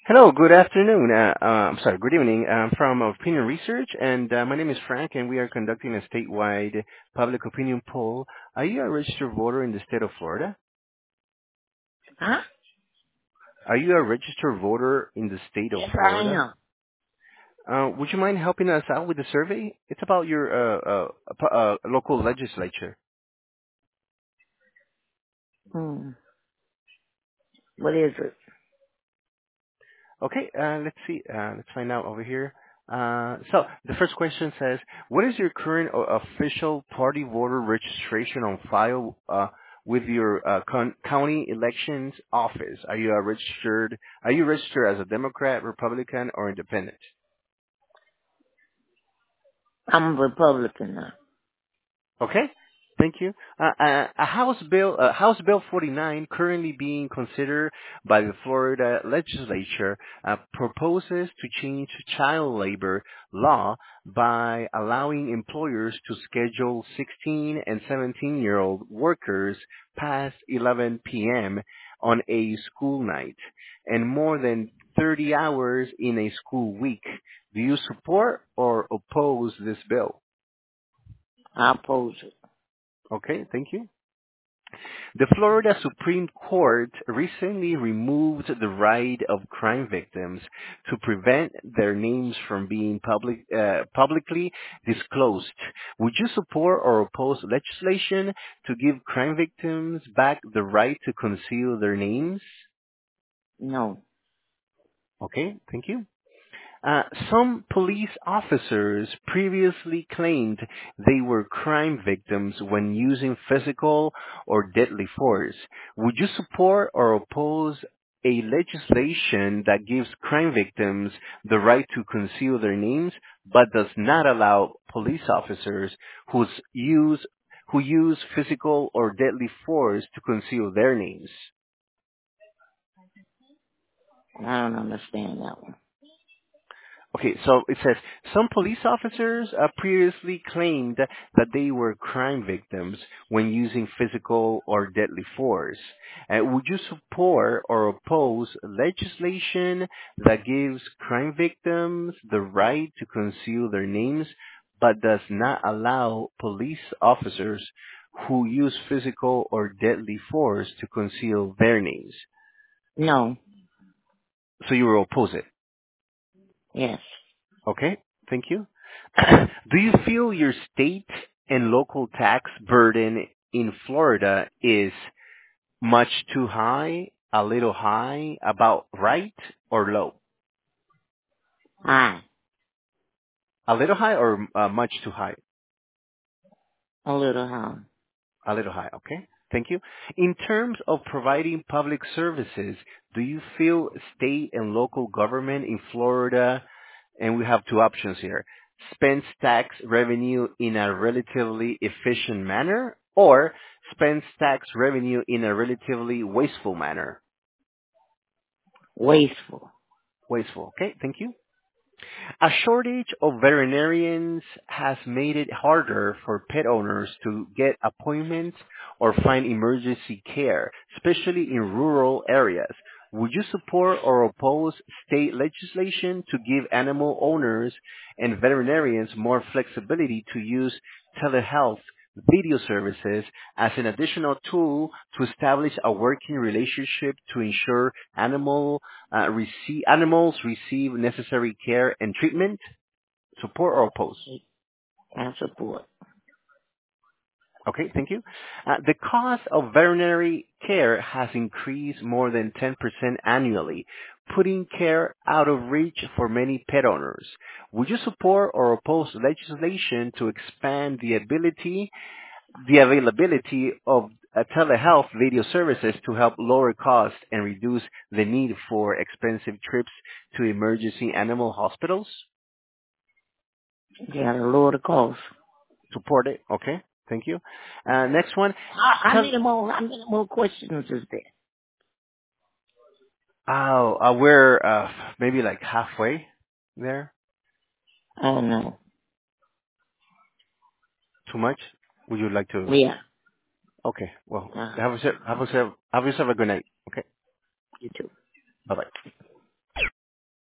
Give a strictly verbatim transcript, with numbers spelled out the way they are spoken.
Hello, good afternoon. Uh, uh, I'm sorry, good evening. I'm from Opinion Research, and uh, my name is Frank, and we are conducting a statewide public opinion poll. Are you a registered voter in the state of Florida? Huh? Are you a registered voter in the state of Yes, I Florida? am. Uh, would you mind helping us out with the survey? It's about your uh, uh, uh, uh, local legislature. Hmm. What is it? Okay, uh, let's see. Uh, let's find out over here. Uh, so the first question says, what is your current o- official party voter registration on file uh, with your uh, con- county elections office? Are you a registered? Are you registered as a Democrat, Republican, or Independent? I'm a Republican now. Okay. Thank you. Uh, uh, a House Bill, uh, House Bill forty-nine, currently being considered by the Florida legislature, uh, proposes to change child labor law by allowing employers to schedule sixteen and seventeen-year-old workers past eleven p m on a school night and more than thirty hours in a school week. Do you support or oppose this bill? I oppose it. Okay, thank you. The Florida Supreme Court recently removed the right of crime victims to prevent their names from being public, uh, publicly disclosed. Would you support or oppose legislation to give crime victims back the right to conceal their names? No. Okay, thank you. Uh, some police officers previously claimed they were crime victims when using physical or deadly force. Would you support or oppose a legislation that gives crime victims the right to conceal their names but does not allow police officers whose use who use physical or deadly force to conceal their names? I don't understand that one. Okay, so it says some police officers uh, previously claimed that they were crime victims when using physical or deadly force. Uh, would you support or oppose legislation that gives crime victims the right to conceal their names but does not allow police officers who use physical or deadly force to conceal their names? No. So you will oppose it. Yes. Okay, thank you. Do you feel your state and local tax burden in Florida is much too high, a little high, about right, or low? Hi. A little high or uh, much too high? A little high. A little high, okay. Thank you. In terms of providing public services, do you feel state and local government in Florida, and we have two options here, spends tax revenue in a relatively efficient manner or spends tax revenue in a relatively wasteful manner? Wasteful. Wasteful, okay. Thank you. A shortage of veterinarians has made it harder for pet owners to get appointments or find emergency care, especially in rural areas. Would you support or oppose state legislation to give animal owners and veterinarians more flexibility to use telehealth video services as an additional tool to establish a working relationship to ensure animal uh, receive, animals receive necessary care and treatment? Support or oppose? I support. Okay, thank you. Uh, the cost of veterinary care has increased more than ten percent annually, putting care out of reach for many pet owners. Would you support or oppose legislation to expand the ability, the availability of uh, telehealth video services to help lower costs and reduce the need for expensive trips to emergency animal hospitals? You gotta lower the cost. Support it. Okay. Thank you. Uh, next one. How, how Tell, many more, how many more questions is there? oh, uh, we're uh, maybe like halfway there. I don't know. Too much? Would you like to? Yeah. Okay. Well, Uh, have yourself, have yourself, have yourself a good night. Okay. you too. Bye bye.